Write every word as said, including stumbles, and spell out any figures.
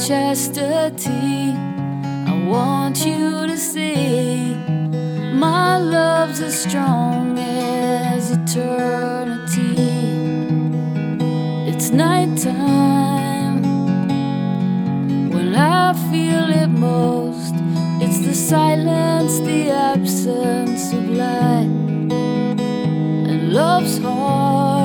chastity. I want you to see my love's as strong as eternity. It's nighttime when I feel it most. It's the silence